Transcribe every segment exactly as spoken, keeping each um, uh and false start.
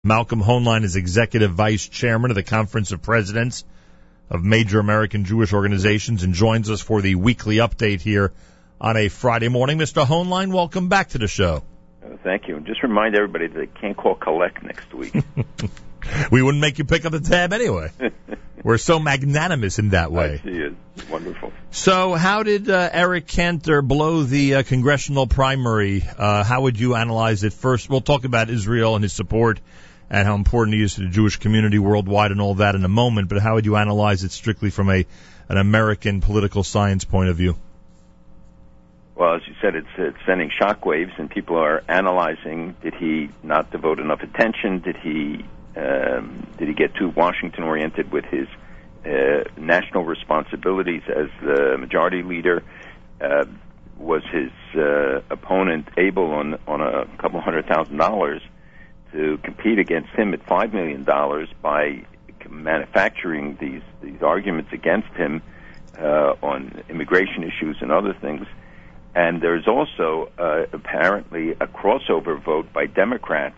Malcolm Hoenlein is Executive Vice Chairman of the Conference of Presidents of Major American Jewish Organizations and joins us for the weekly update here on a Friday morning. Mister Hoenlein, welcome back to the show. Uh, thank you. Just remind everybody that they can't call collect next week. We wouldn't make you pick up the tab anyway. We're so magnanimous in that way. I see it. Wonderful. So how did uh, Eric Cantor blow the uh, congressional primary? Uh, how would you analyze it? First, we'll talk about Israel and his support and how important he is to the Jewish community worldwide and all that in a moment, but how would you analyze it strictly from a an American political science point of view? Well, as you said, it's, it's sending shockwaves, and people are analyzing, did he not devote enough attention? Did he um, did he get too Washington-oriented with his uh, national responsibilities as the majority leader? Uh, was his uh, opponent able on, on a couple hundred thousand dollars to compete against him at five million dollars by manufacturing these, these arguments against him uh, on immigration issues and other things? And there's also uh, apparently a crossover vote by Democrats,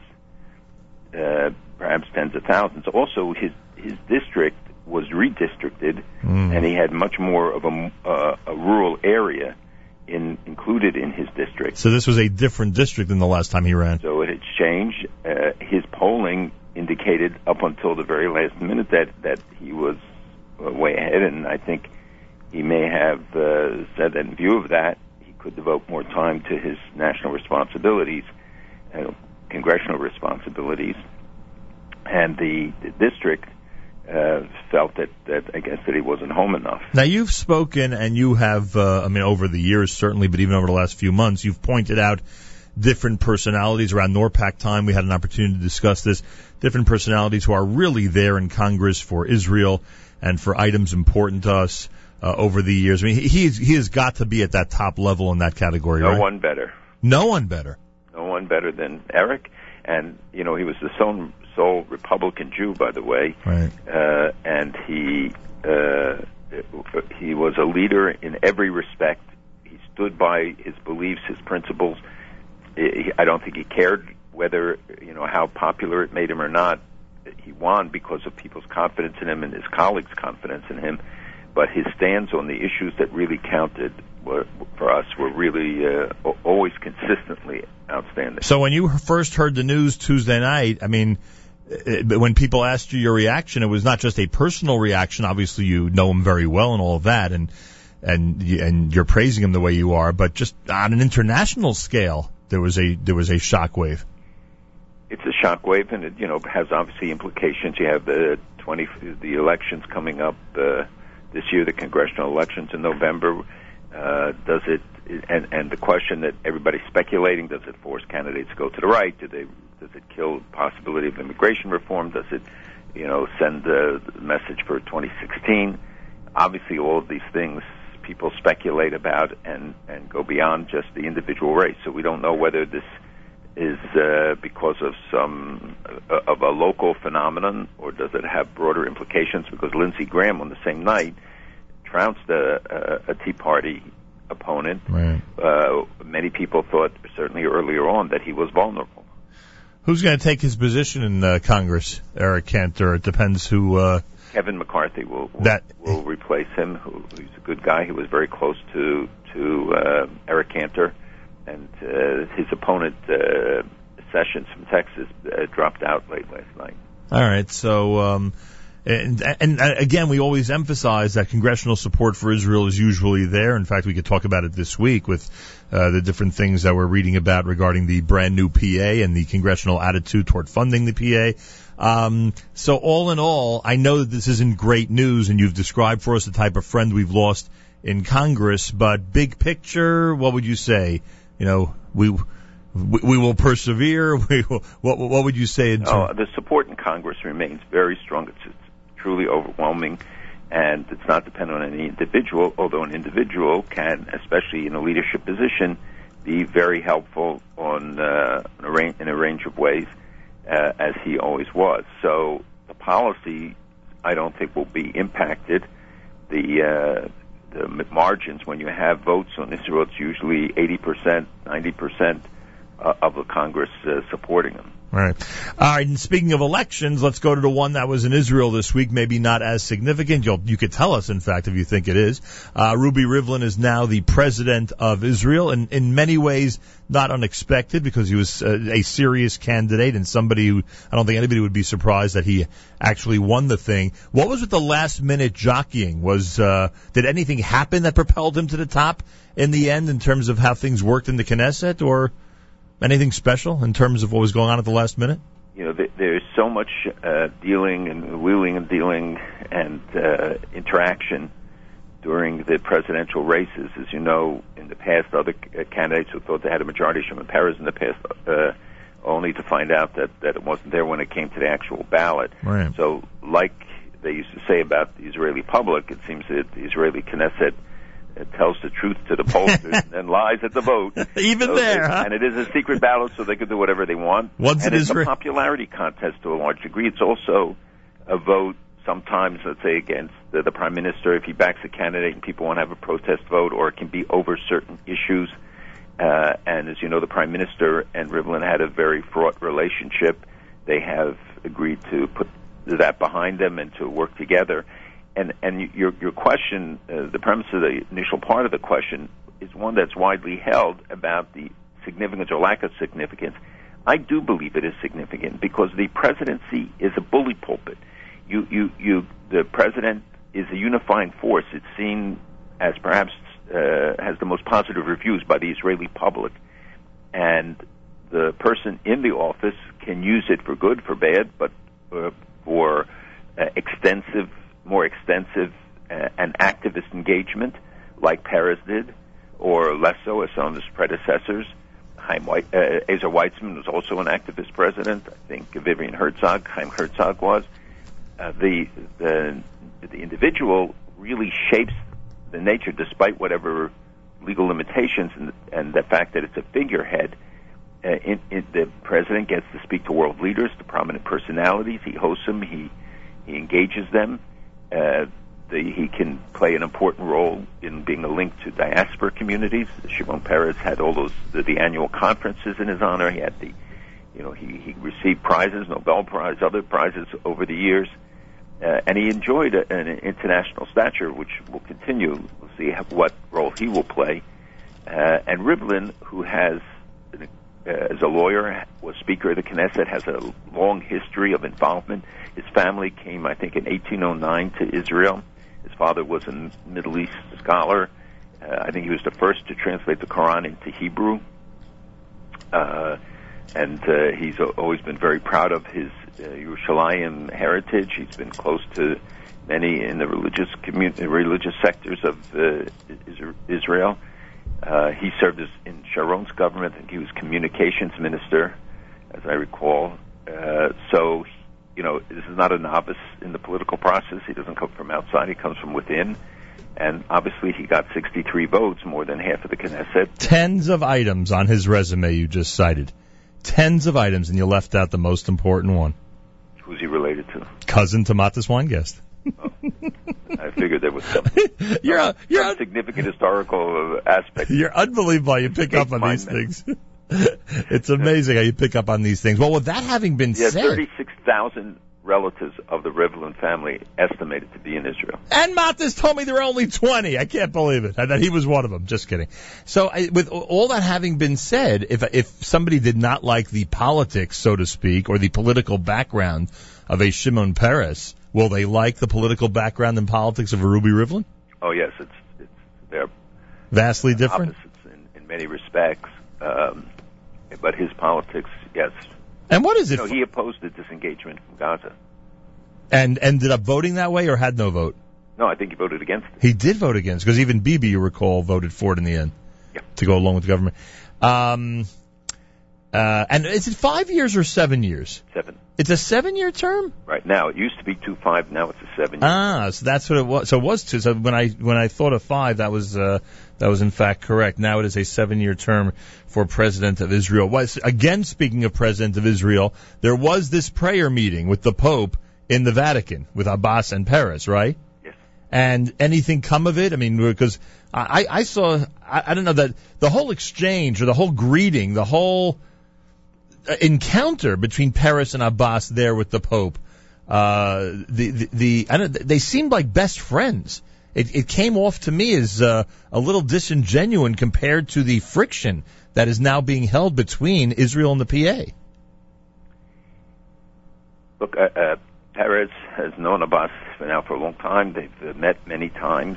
uh, perhaps tens of thousands. Also, his his district was redistricted, mm. and he had much more of a, uh, a rural area in, included in his district. So this was a different district than the last time he ran. So it had changed. Uh, his polling indicated up until the very last minute that, that he was uh, way ahead, and I think he may have uh, said that in view of that, could devote more time to his national responsibilities, uh, congressional responsibilities, and the, the district uh, felt that, that, I guess, that he wasn't home enough. Now, you've spoken, and you have, uh, I mean, over the years, certainly, but even over the last few months, you've pointed out different personalities. Around NORPAC time, we had an opportunity to discuss this, different personalities who are really there in Congress for Israel and for items important to us. Uh, over the years, I mean, he he's, he has got to be at that top level in that category, no right? No one better. No one better. No one better than Eric. And, you know, he was the sole, sole Republican Jew, by the way. Right. Uh, and he uh, he was a leader in every respect. He stood by his beliefs, his principles. He, I don't think he cared whether, you know, how popular it made him or not. He won because of people's confidence in him and his colleagues' confidence in him. But his stands on the issues that really counted were, for us were really uh, always consistently outstanding. So when you first heard the news Tuesday night, I mean, it, when people asked you your reaction, it was not just a personal reaction. Obviously, you know him very well and all of that, and and and you're praising him the way you are. But just on an international scale, there was a there was a shockwave. It's a shockwave, and it you know has obviously implications. You have the twenty the elections coming up. Uh, This year, the congressional elections in November, uh, does it, and, and the question that everybody's speculating, does it force candidates to go to the right? Do they, does it kill the possibility of immigration reform? Does it, you know, send the message for twenty sixteen? Obviously, all of these things people speculate about and, and go beyond just the individual race. So we don't know whether this is uh, because of some uh, of a local phenomenon, or does it have broader implications? Because Lindsey Graham, on the same night, trounced a, a, a Tea Party opponent. Right. Uh, many people thought, certainly earlier on, that he was vulnerable. Who's going to take his position in uh, Congress, Eric Cantor? It depends who. Uh, Kevin McCarthy will will, that, will replace him. Who, he's a good guy. He was very close to to uh, Eric Cantor. And uh, his opponent, uh, Sessions from Texas, uh, dropped out late last night. All right. So, um, and, and again, we always emphasize that congressional support for Israel is usually there. In fact, we could talk about it this week with uh, the different things that we're reading about regarding the brand new P A and the congressional attitude toward funding the P A. Um, so all in all, I know that this isn't great news, and you've described for us the type of friend we've lost in Congress, but big picture, what would you say? You know, we we, we will persevere. We will, what what would you say? In oh, the support in Congress remains very strong. It's, it's truly overwhelming, and it's not dependent on any individual. Although an individual can, especially in a leadership position, be very helpful on uh, in, a range, in a range of ways, uh, as he always was. So the policy, I don't think, will be impacted. The uh, the margins, when you have votes on Israel, it's usually eighty percent, ninety percent uh, of the Congress uh, supporting him. All right. All right. And speaking of elections, let's go to the one that was in Israel this week. Maybe not as significant. You'll, you could tell us, in fact, if you think it is. Uh, Ruby Rivlin is now the president of Israel, and in many ways not unexpected because he was uh, a serious candidate and somebody who I don't think anybody would be surprised that he actually won the thing. What was with the last minute jockeying? Was uh, did anything happen that propelled him to the top in the end in terms of how things worked in the Knesset, or anything special in terms of what was going on at the last minute? You know, there's so much uh, dealing and wheeling and dealing and uh, interaction during the presidential races. As you know, in the past, other candidates who thought they had a majority, Shimon Peres in the past, uh, only to find out that, that it wasn't there when it came to the actual ballot. Right. So, like they used to say about the Israeli public, it seems that the Israeli Knesset it tells the truth to the pollsters and lies at the vote. Even so there, they, huh? And it is a secret ballot, so they can do whatever they want. Once and it it's is a re- popularity contest to a large degree. It's also a vote sometimes, let's say, against the, the prime minister if he backs a candidate and people want to have a protest vote, or it can be over certain issues. Uh, and as you know, the prime minister and Rivlin had a very fraught relationship. They have agreed to put that behind them and to work together. And, and your, your question, uh, the premise of the initial part of the question, is one that's widely held about the significance or lack of significance. I do believe it is significant because the presidency is a bully pulpit. You, you, you, the president is a unifying force. It's seen as perhaps uh, has the most positive reviews by the Israeli public. And the person in the office can use it for good, for bad, but uh, for uh, extensive more extensive uh, and activist engagement, like Peres did, or less so as some of his predecessors. Chaim White, uh, Ezer Weitzman was also an activist president. I think Vivian Herzog, Chaim Herzog was. Uh, the, the the individual really shapes the nature, despite whatever legal limitations and, and the fact that it's a figurehead. Uh, in, in, the president gets to speak to world leaders, to prominent personalities. He hosts them. He he engages them. Uh, the, he can play an important role in being a link to diaspora communities. Shimon Peres had all those the, the annual conferences in his honor. He had the, you know, he, he received prizes, Nobel Prize, other prizes over the years, uh, and he enjoyed a, an international stature, which will continue. We'll see what role he will play. Uh, and Rivlin, who has, uh, as a lawyer, was Speaker of the Knesset, has a long history of involvement. His family came, I think, in eighteen oh nine to Israel. His father was a Middle East scholar. Uh, I think he was the first to translate the Quran into Hebrew. Uh, and uh, he's always been very proud of his uh, Yerushalayim heritage. He's been close to many in the religious community, religious sectors of uh, Israel. Uh, he served as in Sharon's government. I think he was communications minister, as I recall. Uh, so, you know, this is not a novice in the political process. He doesn't come from outside. He comes from within. And obviously he got sixty-three votes, more than half of the Knesset. Tens of items on his resume you just cited. Tens of items, and you left out the most important one. Who's he related to? Cousin to Matis Weingast. Oh, I figured there was some, you're some, a, you're some a, significant historical aspect. You're unbelievable how you pick up on these things. It's amazing how you pick up on these things. Well, with that having been yeah, said... thirty-six thousand relatives of the Rivlin family estimated to be in Israel. And Matis told me there were only twenty. I can't believe it. That he was one of them. Just kidding. So I, with all that having been said, if if somebody did not like the politics, so to speak, or the political background of a Shimon Peres, will they like the political background and politics of a Ruby Rivlin? Oh, yes. It's, it's they're vastly different? Opposites in, in many respects. Um, but his politics, yes. And what is it? You know, he opposed the disengagement from Gaza. And ended up voting that way, or had no vote? No, I think he voted against it. He did vote against, because even Bibi, you recall, voted for it in the end. Yeah. To go along with the government. Um, uh, and is it five years or seven years? Seven. It's a seven-year term? Right. Now, it used to be two five, now it's a seven-year. Ah, so that's what it was. So it was two. So when I when I thought of five, that was uh, that was in fact correct. Now it is a seven-year term for President of Israel. Was again, speaking of President of Israel, there was this prayer meeting with the Pope in the Vatican with Abbas and Peres, right? Yes. And anything come of it? I mean, because I, I saw, I, I don't know, that the whole exchange or the whole greeting, the whole encounter between Peres and Abbas there with the Pope, uh, the the, the I don't, they seemed like best friends. It, it came off to me as uh, a little disingenuous compared to the friction that is now being held between Israel and the P A. Look, uh, uh, Peres has known Abbas for now for a long time. They've uh, met many times.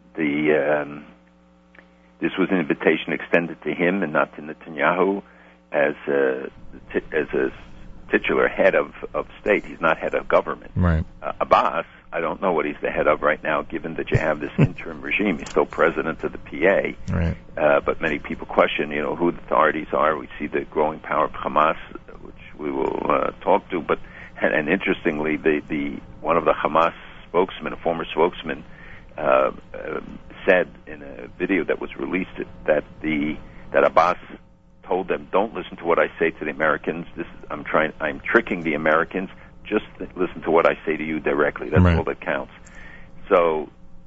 The um, this was an invitation extended to him and not to Netanyahu as a, as a titular head of, of state. He's not head of government. Right. Uh, Abbas, I don't know what he's the head of right now, given that you have this interim regime. He's still president of the P A. Right. Uh, but many people question, you know, who the authorities are. We see the growing power of Hamas, which we will uh, talk to. But and, and interestingly, the, the one of the Hamas spokesmen, a former spokesman, uh, uh, said in a video that was released that the that Abbas told them, "Don't listen to what I say to the Americans. This I'm trying. I'm tricking the Americans. Just listen to what I say to you directly. That's right. all that counts." So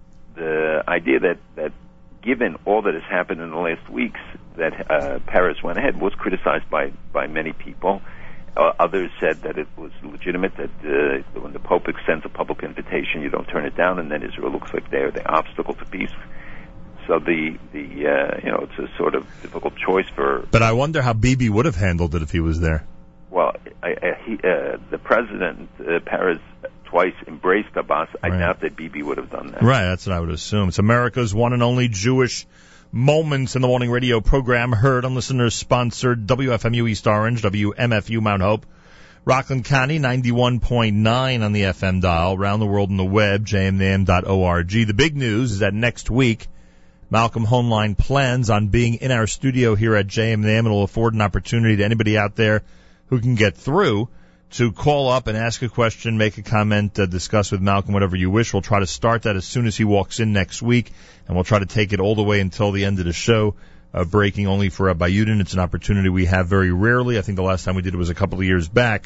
the idea that that given all that has happened in the last weeks, that uh, Peres went ahead was criticized by by many people. Uh, others said that it was legitimate, that uh, when the Pope extends a public invitation, you don't turn it down, and then Israel looks like they're the obstacle to peace. So the the uh, you know it's a sort of difficult choice for. But I wonder how Bibi would have handled it if he was there. Well, I, I, he, uh, the president, uh, Peres, twice embraced Abbas. I Right. doubt that Bibi would have done that. Right, that's what I would assume. It's America's one and only Jewish Moments in the Morning radio program, heard on listeners-sponsored W F M U East Orange, W M F U Mount Hope, Rockland County, ninety-one point nine on the F M dial, around the world on the web, j m n a m dot org. The big news is that next week, Malcolm Hoenlein plans on being in our studio here at J M and M. It'll afford an opportunity to anybody out there who can get through to call up and ask a question, make a comment, uh, discuss with Malcolm whatever you wish. We'll try to start that as soon as he walks in next week, and we'll try to take it all the way until the end of the show, uh, breaking only for Rabbi Yudin. It's an opportunity we have very rarely. I think the last time we did it was a couple of years back,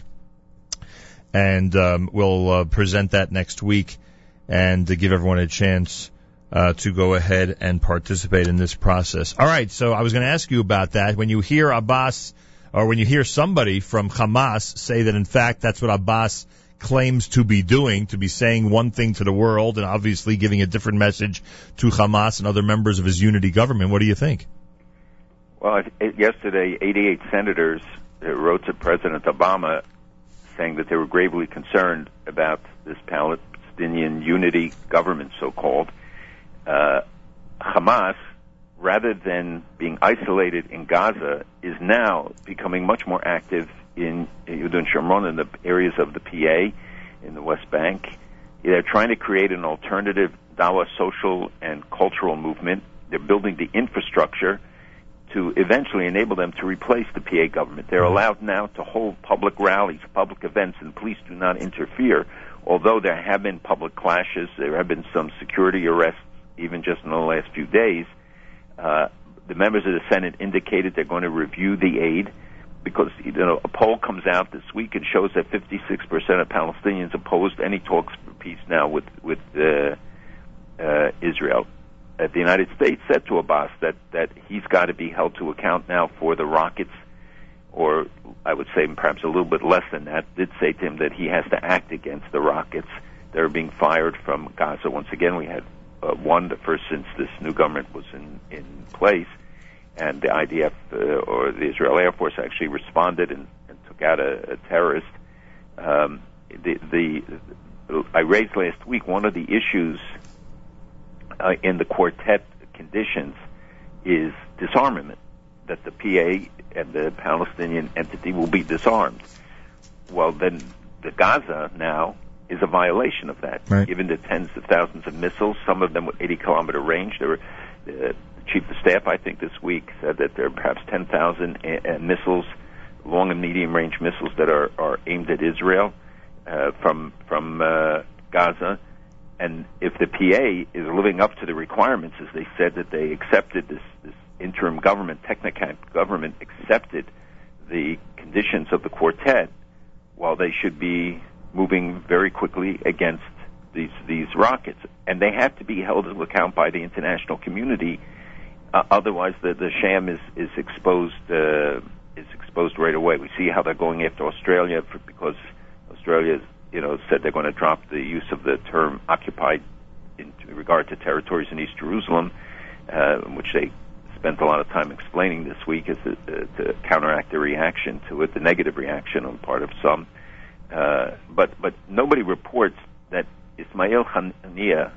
and um, we'll uh, present that next week and to give everyone a chance uh, to go ahead and participate in this process. All right, so I was going to ask you about that. When you hear Abbas, or when you hear somebody from Hamas say that, in fact, that's what Abbas claims to be doing, to be saying one thing to the world and obviously giving a different message to Hamas and other members of his unity government, what do you think? Well, yesterday, eighty-eight senators wrote to President Obama saying that they were gravely concerned about this Palestinian unity government, so-called. Uh, Hamas, rather than being isolated in Gaza, is now becoming much more active in Yehuda and Shomron, in the areas of the P A, in the West Bank. They're trying to create an alternative Dawa social and cultural movement. They're building the infrastructure to eventually enable them to replace the P A government. They're allowed now to hold public rallies, public events, and police do not interfere. Although there have been public clashes, there have been some security arrests, even just in the last few days. Uh, the members of the Senate indicated they're going to review the aid because, you know, a poll comes out this week and shows that fifty-six percent of Palestinians opposed any talks for peace now with with uh, uh, Israel. Uh, the United States said to Abbas that, that he's got to be held to account now for the rockets, or I would say perhaps a little bit less than that, did say to him that he has to act against the rockets that are being fired from Gaza. Once again, we had Uh, one, the first since this new government was in, in place, and the I D F uh, or the Israel Air Force actually responded and, and took out a, a terrorist. Um, the, the I raised last week one of the issues uh, in the quartet conditions is disarmament, that the P A and the Palestinian entity will be disarmed. Well, then the Gaza now is a violation of that, right. Given the tens of thousands of missiles, some of them with eighty kilometer range. There were, uh, the chief of staff, I think, this week said that there are perhaps ten thousand uh, missiles, long and medium range missiles that are, are aimed at Israel uh, from from uh, Gaza. And if the P A is living up to the requirements, as they said that they accepted this, this interim government, technocrat government accepted the conditions of the quartet, well, they should be moving very quickly against these these rockets, and they have to be held to account by the international community. Uh, otherwise, the the sham is is exposed uh, is exposed right away. We see how they're going after Australia for, because Australia, you know, said they're going to drop the use of the term occupied in regard to territories in East Jerusalem, uh, which they spent a lot of time explaining this week as a, uh, to counteract the reaction to it, the negative reaction on the part of some. Uh, but but nobody reports that Ismail Haniyeh,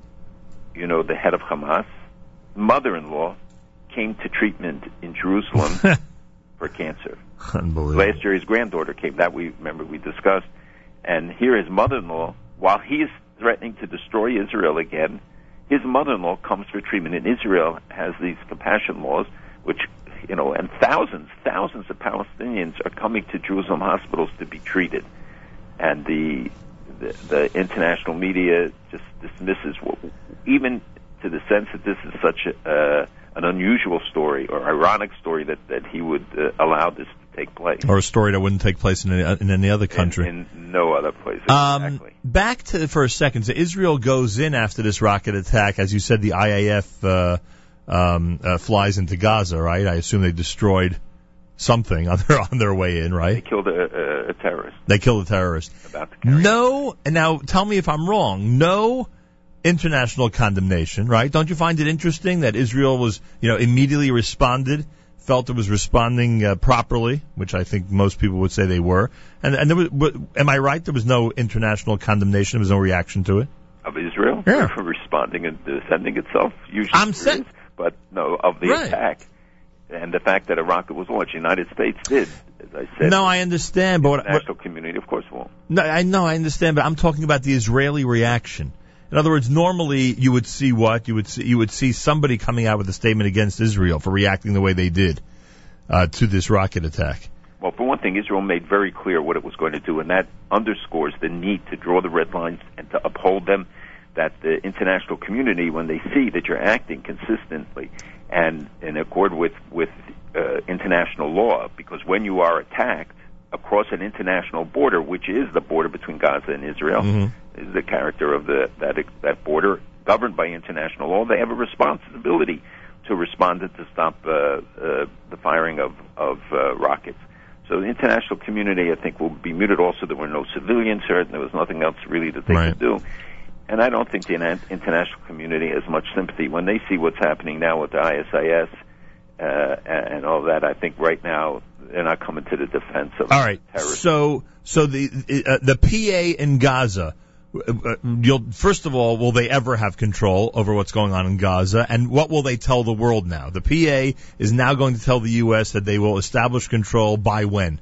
you know, the head of Hamas, mother-in-law, came to treatment in Jerusalem for cancer. Unbelievable. Last year his granddaughter came. That we remember we discussed. And here his mother-in-law, while he's threatening to destroy Israel again, his mother-in-law comes for treatment. And Israel has these compassion laws, which, you know, and thousands, thousands of Palestinians are coming to Jerusalem hospitals to be treated. And the the, the international media just dismisses, what, even to the sense that this is such a, uh, an unusual story or ironic story that, that he would uh, allow this to take place. Or a story that wouldn't take place in any, in any other country. In, in no other place, um, exactly. Back to for a second. So Israel goes in after this rocket attack. As you said, the I A F uh, um, uh, flies into Gaza, right? I assume they destroyed something on their on their way in, right? They killed a, a, a terrorist. They killed a terrorist. About to carry no, and now tell me if I'm wrong. No international condemnation, right? Don't you find it interesting that Israel was, you know, immediately responded, felt it was responding uh, properly, which I think most people would say they were, and and there was, am I right? There was no international condemnation. There was no reaction to it of Israel, yeah, for responding and defending itself. Usually, I'm saying, but no, of the right. attack. And the fact that a rocket was launched, the United States did, as I said. No, I understand, but the international community, of course, won't. No, I know, I understand, but I'm talking about the Israeli reaction. In other words, normally you would see what you would see. You would see somebody coming out with a statement against Israel for reacting the way they did uh, to this rocket attack. Well, for one thing, Israel made very clear what it was going to do, and that underscores the need to draw the red lines and to uphold them. That the international community, when they see that you're acting consistently and in accord with with uh, international law, because when you are attacked across an international border, which is the border between Gaza and Israel, mm-hmm. is the character of the that that border governed by international law, they have a responsibility to respond and to stop uh, uh, the firing of of uh, rockets. So the international community, I think, will be muted. Also, there were no civilians hurt, and there was nothing else really that they right. could do. And I don't think the international community has much sympathy. When they see what's happening now with the I S I S uh, and all that, I think right now they're not coming to the defense of all right. terrorists. So, so the uh, the P A in Gaza, uh, you'll, first of all, will they ever have control over what's going on in Gaza? And what will they tell the world now? The P A is now going to tell the U S that they will establish control by when?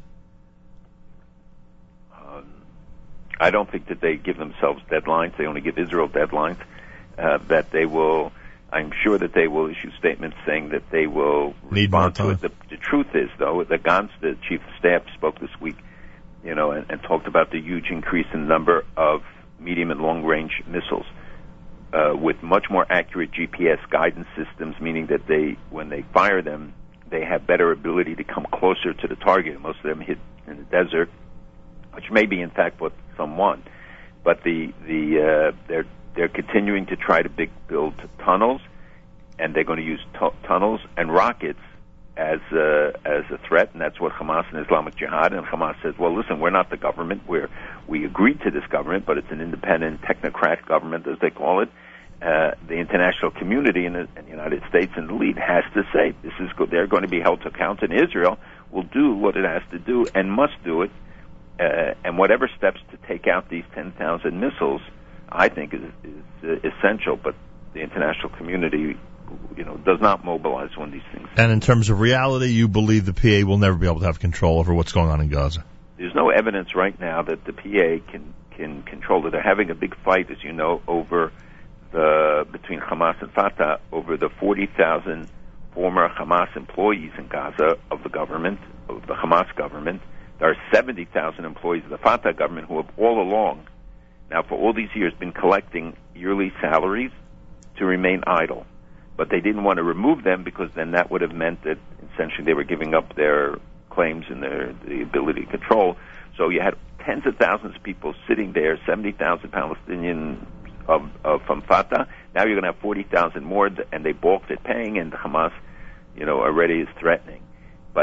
I don't think that they give themselves deadlines. They only give Israel deadlines. Uh, that they will, I'm sure that they will issue statements saying that they will Need more respond to time. it. The, the truth is, though, that Gantz, the chief of staff, spoke this week, you know, and, and talked about the huge increase in the number of medium and long-range missiles uh, with much more accurate G P S guidance systems, meaning that they, when they fire them, they have better ability to come closer to the target. Most of them hit in the desert, which may be, in fact, what some want. But the the uh, they're they're continuing to try to big, build tunnels, and they're going to use tu- tunnels and rockets as a, as a threat, and that's what Hamas and Islamic Jihad. And Hamas says, well, listen, we're not the government. We're we agreed to this government, but it's an independent technocrat government, as they call it. Uh, the international community and the, and the United States and the lead has to say this is go- they're going to be held to account, and Israel will do what it has to do and must do it. Uh, and whatever steps to take out these ten thousand missiles, I think is, is uh, essential. But the international community, you know, does not mobilize when these things. And in terms of reality, you believe the P A will never be able to have control over what's going on in Gaza? There's no evidence right now that the P A can can control it. They're having a big fight, as you know, over the between Hamas and Fatah over the forty thousand former Hamas employees in Gaza of the government, of the Hamas government. There are seventy thousand employees of the Fatah government who have all along, now for all these years, been collecting yearly salaries to remain idle. But they didn't want to remove them because then that would have meant that essentially they were giving up their claims and their the ability to control. So you had tens of thousands of people sitting there, seventy thousand Palestinians of, of, from Fatah. Now you're going to have forty thousand more, and they balked at paying, and Hamas, you know, already is threatening. But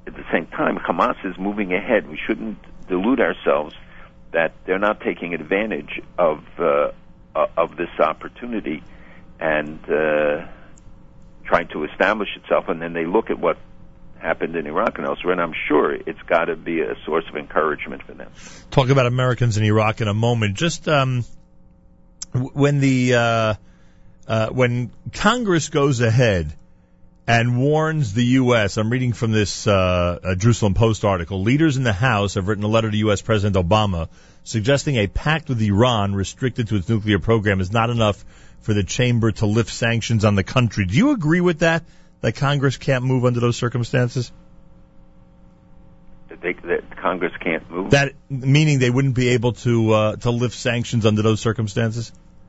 at the same time, Hamas is moving ahead. We shouldn't delude ourselves that they're not taking advantage of uh, of this opportunity and uh, trying to establish itself. And then they look at what happened in Iraq and elsewhere, and I'm sure it's got to be a source of encouragement for them. Talk about Americans in Iraq in a moment. Just um, when the uh, uh, when Congress goes ahead and warns the U S, I'm reading from this uh, uh, Jerusalem Post article, leaders in the House have written a letter to U S. President Obama suggesting a pact with Iran restricted to its nuclear program is not enough for the chamber to lift sanctions on the country. Do you agree with that, that Congress can't move under those circumstances? That, they, that Congress can't move? That meaning they wouldn't be able to uh, to lift sanctions under those circumstances?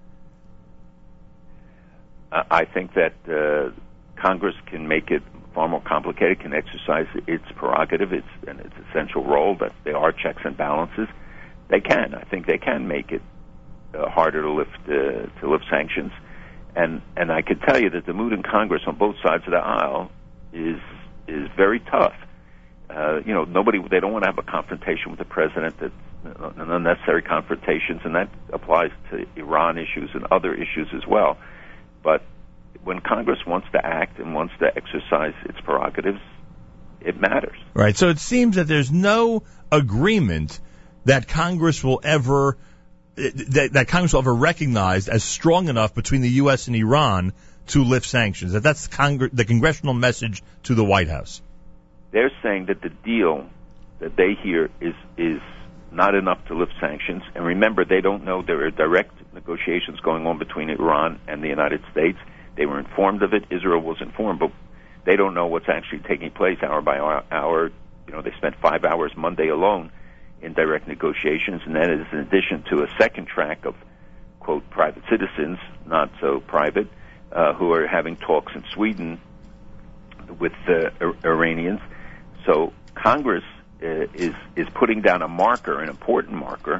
Uh, I think that uh, Congress can make it far more complicated, can exercise its prerogative, its and its essential role, that there are checks and balances. They can. I think they can make it uh, harder to lift uh, to lift sanctions. And and I could tell you that the mood in Congress on both sides of the aisle is is very tough. Uh, you know, nobody they don't want to have a confrontation with the president, that uh, unnecessary confrontations, and that applies to Iran issues and other issues as well. But when Congress wants to act and wants to exercise its prerogatives, it matters. Right. So it seems that there's no agreement that Congress will ever that, that Congress will ever recognize as strong enough between the U S and Iran to lift sanctions. That that's the, Congre- the congressional message to the White House. They're saying that the deal that they hear is is not enough to lift sanctions. And remember, they don't know there are direct negotiations going on between Iran and the United States. They were informed of it. Israel was informed, but they don't know what's actually taking place hour by hour. You know, they spent five hours Monday alone in direct negotiations, and that is in addition to a second track of, quote, private citizens, not so private, uh, who are having talks in Sweden with the uh, Iranians. So Congress uh, is is putting down a marker, an important marker,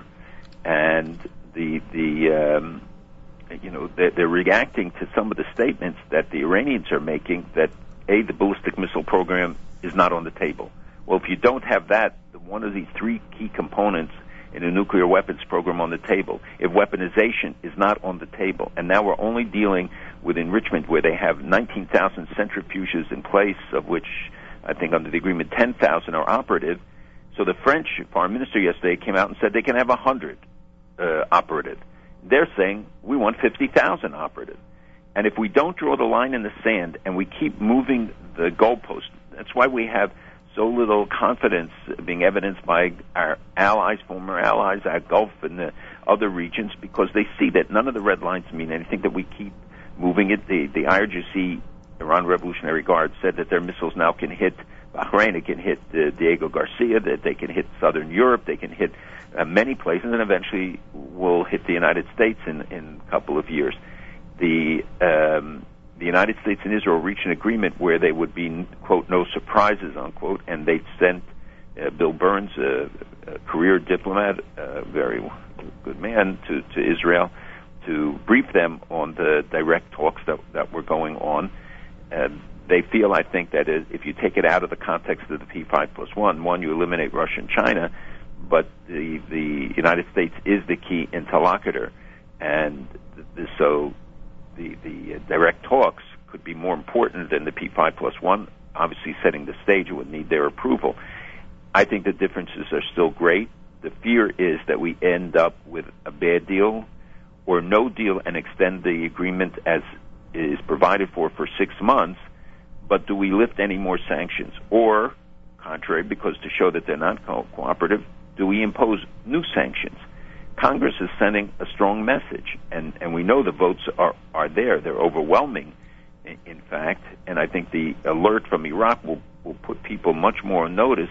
and the the um, you know they're, they're reacting to some of the statements that the Iranians are making that a the ballistic missile program is not on the table. Well, if you don't have that, one of the three key components in a nuclear weapons program on the table, if weaponization is not on the table, and now we're only dealing with enrichment where they have nineteen thousand centrifuges in place, of which I think under the agreement ten thousand are operative. So the French foreign minister yesterday came out and said they can have one hundred uh, operative. They're saying we want fifty thousand operative. And if we don't draw the line in the sand and we keep moving the goalpost, that's why we have so little confidence being evidenced by our allies, former allies, our Gulf and the other regions, because they see that none of the red lines mean anything, that we keep moving it. The, the I R G C, Iran Revolutionary Guard, said that their missiles now can hit Bahrain, it can hit uh, Diego Garcia, that they can hit Southern Europe, they can hit uh, many places, and eventually will hit the United States in, in a couple of years. The um, the United States and Israel reached an agreement where they would be, quote, no surprises, unquote, and they sent uh, Bill Burns, a, a career diplomat, a very good man, to, to Israel to brief them on the direct talks that, that were going on. Uh, they feel, I think, that if you take it out of the context of the P five plus one, one, you eliminate Russia and China, but the, the United States is the key interlocutor, and th- so The, the uh, direct talks could be more important than the P five plus one. Obviously, setting the stage would need their approval. I think the differences are still great. The fear is that we end up with a bad deal or no deal and extend the agreement as is provided for for six months, but do we lift any more sanctions? Or, contrary, because to show that they're not co- cooperative, do we impose new sanctions? Congress is sending a strong message, and, and we know the votes are, are there. They're overwhelming, in, in fact, and I think the alert from Iraq will, will put people much more on notice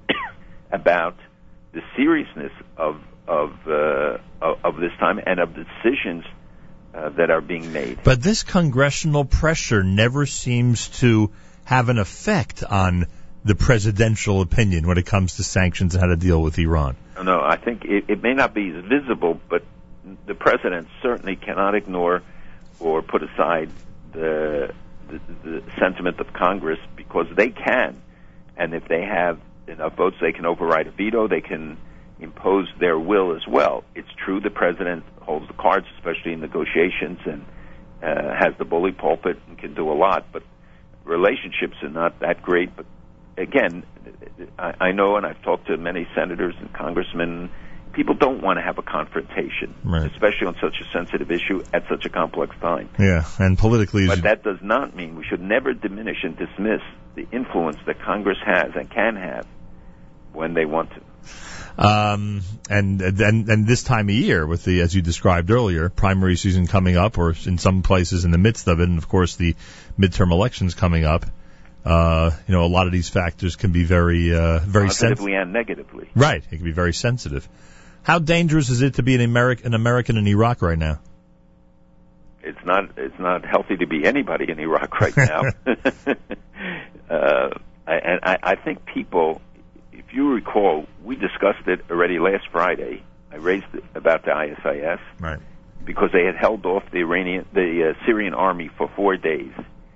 about the seriousness of of, uh, of of this time and of the decisions uh, that are being made. But this congressional pressure never seems to have an effect on the presidential opinion when it comes to sanctions and how to deal with Iran. No, I think it, it may not be as visible, but the president certainly cannot ignore or put aside the, the, the sentiment of Congress, because they can and if they have enough votes, they can override a veto. They can impose their will as well. It's true the president holds the cards, especially in negotiations, and uh, has the bully pulpit and can do a lot, but relationships are not that great. But again, I, I know, and I've talked to many senators and congressmen, people don't want to have a confrontation, right, especially on such a sensitive issue at such a complex time. Yeah, and politically... But that does not mean we should never diminish and dismiss the influence that Congress has and can have when they want to. Um, and, and, and this time of year, with the, as you described earlier, primary season coming up, or in some places in the midst of it, and of course the midterm elections coming up, uh, you know, a lot of these factors can be very, uh, very sensitive. Positively and negatively. Right. It can be very sensitive. How dangerous is it to be an American, an American in Iraq right now? It's not, it's not healthy to be anybody in Iraq right now. uh, and I, I think people, if you recall, we discussed it already last Friday. I raised it about the I S I S, right, because they had held off the Iranian, the uh, Syrian army for four days,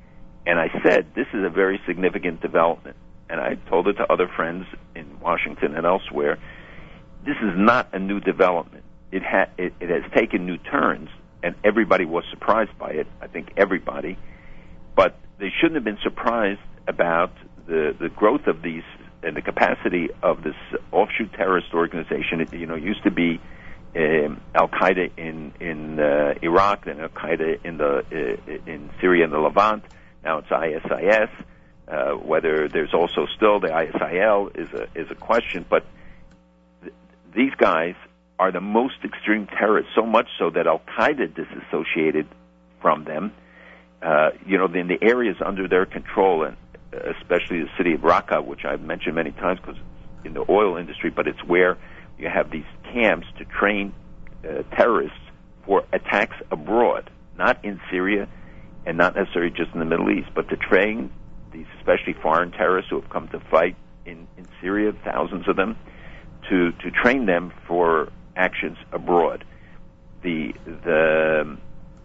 and I said this is a very significant development. And I told it to other friends in Washington and elsewhere. This is not a new development. It, ha- it, it has taken new turns, and everybody was surprised by it. I think everybody, but they shouldn't have been surprised about the the growth of these and the capacity of this offshoot terrorist organization. It, you know, used to be um, Al Qaeda in in uh, Iraq, and Al Qaeda in the uh, in Syria and the Levant. Now it's I S I S. Uh, whether there's also still the I S I L is a is a question, but th- these guys are the most extreme terrorists. So much so that Al Qaeda disassociated from them. Uh, you know, in the areas under their control, and especially the city of Raqqa, which I've mentioned many times because it's in the oil industry, but it's where you have these camps to train uh, terrorists for attacks abroad, not in Syria and not necessarily just in the Middle East, but to train these especially foreign terrorists who have come to fight in, in Syria, thousands of them, to, to train them for actions abroad. The the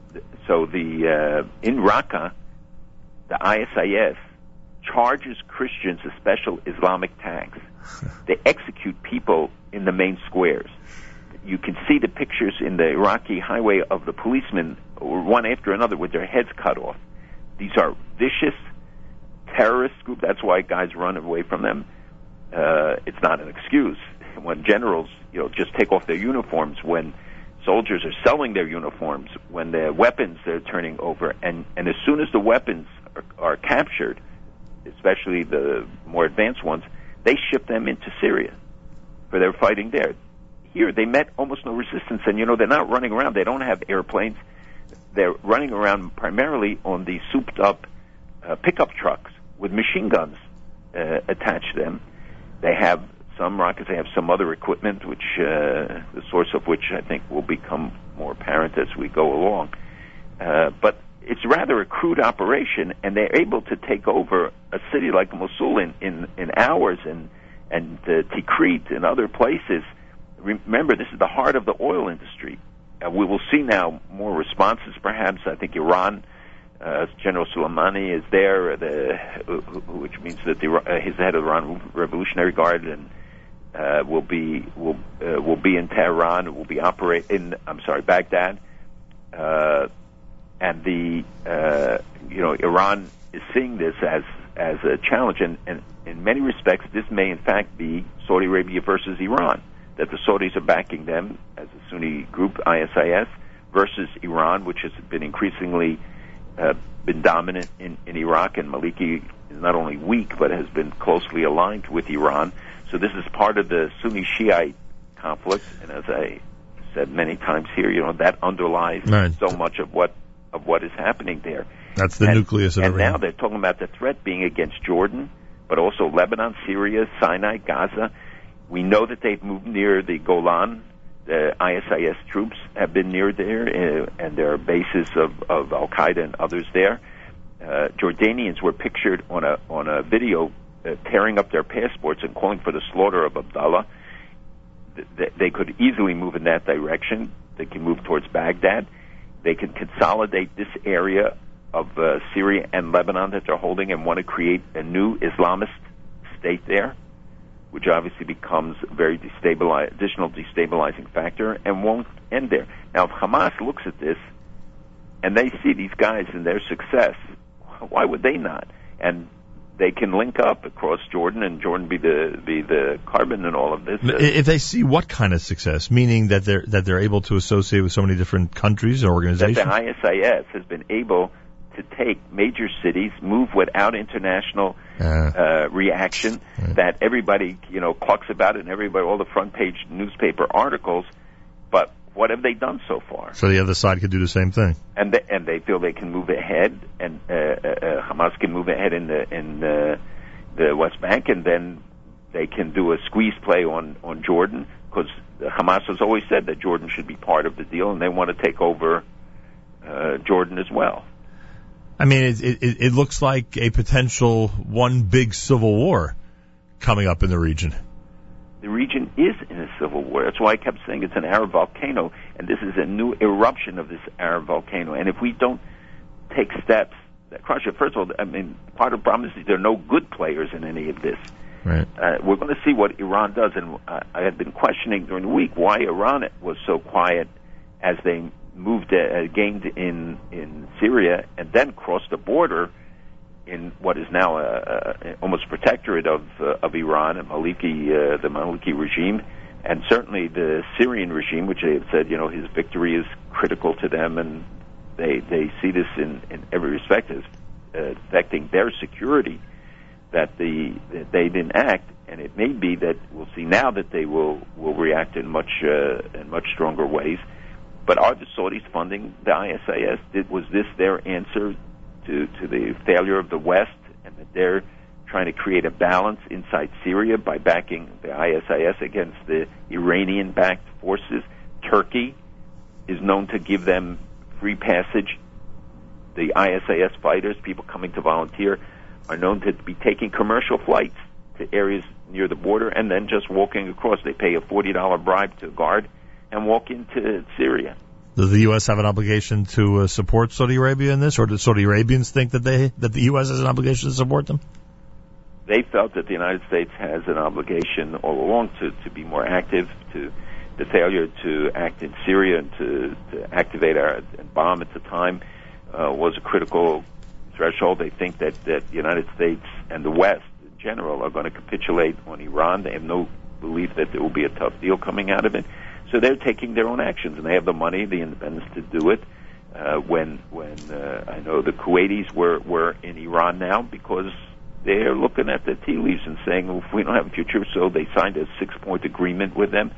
so the uh, in Raqqa, the I S I S charges Christians a special Islamic tax. They execute people in the main squares. You can see the pictures in the Iraqi highway of the policemen, one after another, with their heads cut off. These are vicious terrorist group. That's why guys run away from them. Uh, it's not an excuse. When generals, you know, just take off their uniforms, when soldiers are selling their uniforms, when their weapons they're turning over, and, and as soon as the weapons are, are captured, especially the more advanced ones, they ship them into Syria for their fighting there. Here, they met almost no resistance, and, you know, they're not running around. They don't have airplanes. They're running around primarily on these souped-up uh, pickup trucks with machine guns uh, attached to them. They have some rockets. They have some other equipment, which uh, the source of which I think will become more apparent as we go along. Uh, but it's rather a crude operation, and they're able to take over a city like Mosul in, in, in hours, and, and uh, Tikrit and other places. Remember, this is the heart of the oil industry. Uh, we will see now more responses, perhaps. I think Iran, uh, General Soleimani is there, the, which means that the, uh, he's the head of the Iran Revolutionary Guard, and uh, will be will uh, will be in Tehran. Will be operate in. I'm sorry, Baghdad. Uh, and the uh, you know Iran is seeing this as as a challenge, and, and in many respects, this may in fact be Saudi Arabia versus Iran. That the Saudis are backing them as a Sunni group, I S I S, versus Iran, which has been increasingly uh, been dominant in, in Iraq, and Maliki is not only weak, but has been closely aligned with Iran. So this is part of the Sunni-Shiite conflict, and as I said many times here, you know, that underlies right. so much of what of what is happening there. That's the and, nucleus of and everything. And now they're talking about the threat being against Jordan, but also Lebanon, Syria, Sinai, Gaza. We know that they've moved near the Golan. The I S I S troops have been near there, uh, and there are bases of, of Al Qaeda and others there. Uh, Jordanians were pictured on a on a video uh, tearing up their passports and calling for the slaughter of Abdullah. Th- they could easily move in that direction. They can move towards Baghdad. They can consolidate this area of uh, Syria and Lebanon that they're holding and want to create a new Islamist state there, which obviously becomes a very destabilize, additional destabilizing factor and won't end there. Now, if Hamas looks at this and they see these guys and their success, why would they not? And they can link up across Jordan, and Jordan be the be the carbon in all of this. If they see what kind of success, meaning that they're that they're able to associate with so many different countries or organizations, that the I S I S has been able to take major cities, move without international uh, uh, reaction, right. that everybody you know clucks about it, and everybody all the front page newspaper articles, but what have they done so far? So the other side could do the same thing, and they, and they feel they can move ahead, and uh, uh, Hamas can move ahead in the in the, the West Bank, and then they can do a squeeze play on on Jordan, because Hamas has always said that Jordan should be part of the deal, and they want to take over uh, Jordan as well. I mean, it, it, it looks like a potential one big civil war coming up in the region. The region is in a civil war. That's why I kept saying it's an Arab volcano, and this is a new eruption of this Arab volcano. And if we don't take steps that crush it, first of all, I mean, part of the problem is there are no good players in any of this. Right. Uh, we're going to see what Iran does, and uh, I had been questioning during the week why Iran was so quiet as they moved, uh, gained in in Syria, and then crossed the border in what is now a, a, almost protectorate of uh, of Iran and Maliki, uh, the Maliki regime, and certainly the Syrian regime, which they have said, you know, his victory is critical to them, and they they see this in, in every respect as uh, affecting their security. That the that they didn't act, and it may be that we'll see now that they will will react in much uh, in much stronger ways. But are the Saudis funding the I S I S? Did, was this their answer to, to the failure of the West, and that they're trying to create a balance inside Syria by backing the I S I S against the Iranian-backed forces? Turkey is known to give them free passage. The I S I S fighters, people coming to volunteer, are known to be taking commercial flights to areas near the border and then just walking across. They pay a forty dollars bribe to a guard and walk into Syria. Does the U S have an obligation to uh, support Saudi Arabia in this, or do Saudi Arabians think that they that the U S has an obligation to support them? They felt that the United States has an obligation all along to, to be more active. To the failure to act in Syria and to, to activate our and bomb at the time uh, was a critical threshold. They think that, that the United States and the West in general are going to capitulate on Iran. They have no belief that there will be a tough deal coming out of it. So they're taking their own actions, and they have the money, the independence to do it. Uh, when when uh, I know the Kuwaitis were, were in Iran now because they're looking at the tea leaves and saying, well, if we don't have a future, so they signed a six-point agreement with them.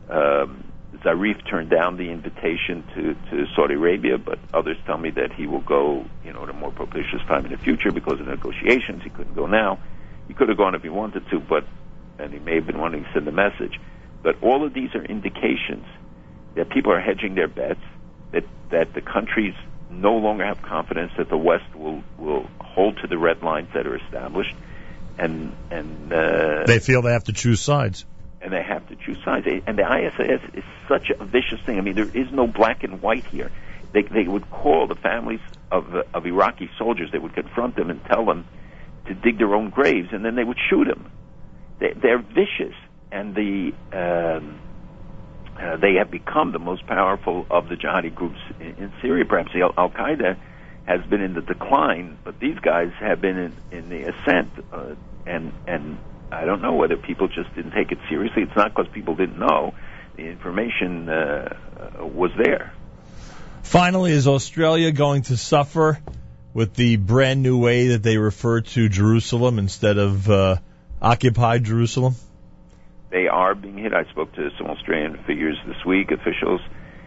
Um, Zarif turned down the invitation to, to Saudi Arabia, but others tell me that he will go, you know, at a more propitious time in the future because of negotiations. He couldn't go now. He could have gone if he wanted to, but and he may have been wanting to send a message. But all of these are indications that people are hedging their bets, that that the countries no longer have confidence that the West will, will hold to the red lines that are established, and and uh, they feel they have to choose sides. And they have to choose sides. And the I S I S is such a vicious thing. I mean, there is no black and white here. They they would call the families of uh, of Iraqi soldiers. They would confront them and tell them to dig their own graves, and then they would shoot them. They, they're vicious. And the um, uh, they have become the most powerful of the jihadi groups in, in Syria. Perhaps the Al- Al-Qaeda has been in the decline, but these guys have been in, in the ascent. Uh, and and I don't know whether people just didn't take it seriously. It's not because people didn't know. The information uh, uh, was there. Finally, is Australia going to suffer with the brand new way that they refer to Jerusalem instead of uh, occupied Jerusalem? They are being hit. I spoke to some Australian figures this week, officials,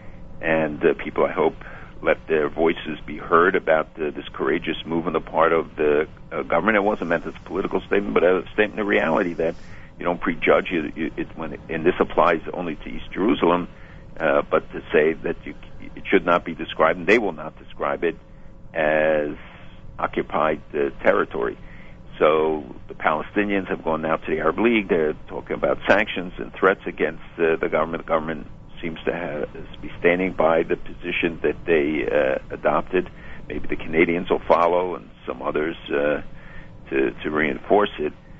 and uh, people, I hope, let their voices be heard about uh, this courageous move on the part of the uh, government. It wasn't meant as a political statement, but a statement of reality that you don't prejudge it, it, it when it, and this applies only to East Jerusalem, uh, but to say that you, it should not be described, and they will not describe it as occupied uh, territory. So the Palestinians have gone now to the Arab League. They're talking about sanctions and threats against uh, the government. The government seems to have, be standing by the position that they uh, adopted. Maybe the Canadians will follow and some others uh, to, to reinforce it.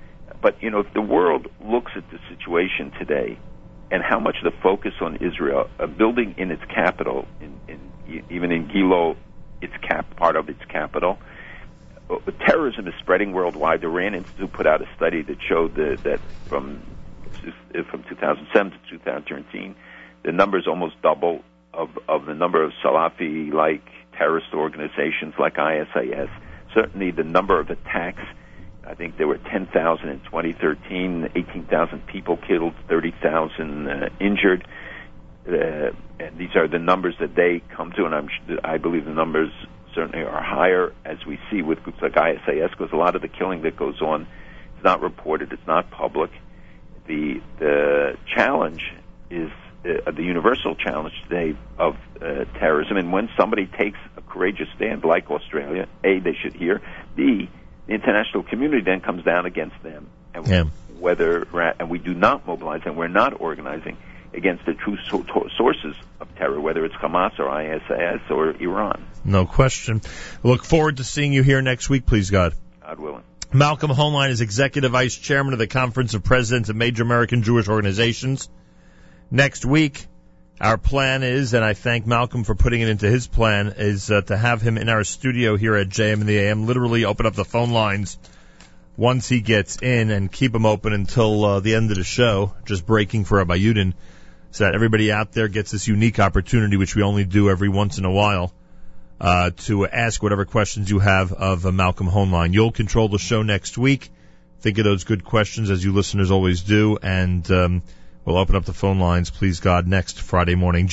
But, you know, if the world looks at the situation today and how much the focus on Israel, a building in its capital, in, in, even in Gilo, its cap, part of its capital, uh, terrorism is spreading worldwide. The Iran Institute put out a study that showed the, that from from two thousand seven to two thousand thirteen, the numbers almost double of, of the number of Salafi-like terrorist organizations like I S I S. Certainly the number of attacks, I think there were ten thousand in twenty thirteen, eighteen thousand people killed, thirty thousand uh, injured. Uh, and these are the numbers that they come to, and I'm, I believe the numbers certainly are higher, as we see with groups like I S I S, because a lot of the killing that goes on is not reported, it's not public. The the challenge is uh, the universal challenge today of uh, terrorism, and when somebody takes a courageous stand like Australia, A, they should hear, B, the international community then comes down against them, and yeah. whether and we do not mobilize, and we're not organizing against the true so- sources of terror, whether it's Hamas or I S I S or Iran. No question. Look forward to seeing you here next week, please God. God willing. Malcolm Hoenlein is Executive Vice Chairman of the Conference of Presidents of Major American Jewish Organizations. Next week, our plan is, and I thank Malcolm for putting it into his plan, is uh, to have him in our studio here at J M in the A M, literally open up the phone lines once he gets in and keep them open until uh, the end of the show, just breaking for Rabbi Yudin, so that everybody out there gets this unique opportunity, which we only do every once in a while, uh, to ask whatever questions you have of uh, Malcolm Hoenlein. You'll control the show next week. Think of those good questions, as you listeners always do, and um, we'll open up the phone lines, please God, next Friday morning.